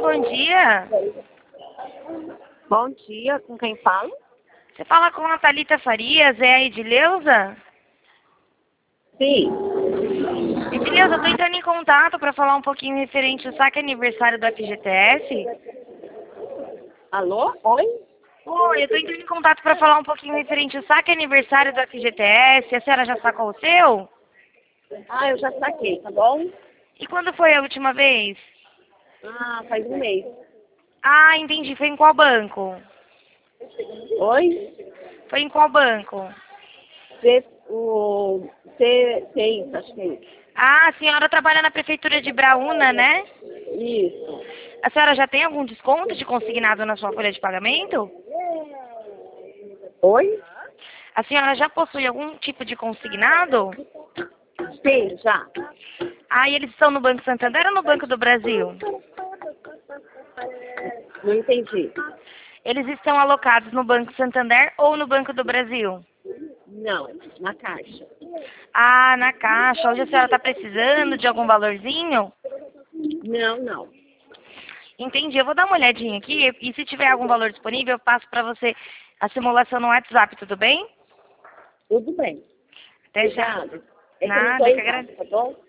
bom dia. Bom dia, com quem fala? Você fala com a Thalita Farias, é a Edileuza? Sim. Edileuza, eu tô entrando em contato para falar um pouquinho referente ao saque aniversário do FGTS. Alô? Oi? Oi, eu tô entrando em contato para falar um pouquinho referente ao saque aniversário do FGTS. A senhora já sacou o seu? Ah, eu já saquei, tá bom? E quando foi a última vez? Ah, faz um mês. Ah, entendi. Foi em qual banco? Oi? Foi em qual banco? C6, acho que é isso. Ah, a senhora trabalha na prefeitura de Braúna, né? Isso. A senhora já tem algum desconto de consignado na sua folha de pagamento? Oi? A senhora já possui algum tipo de consignado? Sim, já. Ah, e eles estão no Banco Santander ou no Banco do Brasil? Não entendi. Eles estão alocados no Banco Santander ou no Banco do Brasil? Não, na caixa. Ah, na Caixa. Hoje a senhora está precisando de algum valorzinho? Não, não. Entendi. Eu vou dar uma olhadinha aqui e se tiver algum valor disponível, eu passo para você a simulação no WhatsApp, tudo bem? Tudo bem. Até já. Obrigada. É que eu não tô Nada, que em casa, agradeço. tá bom?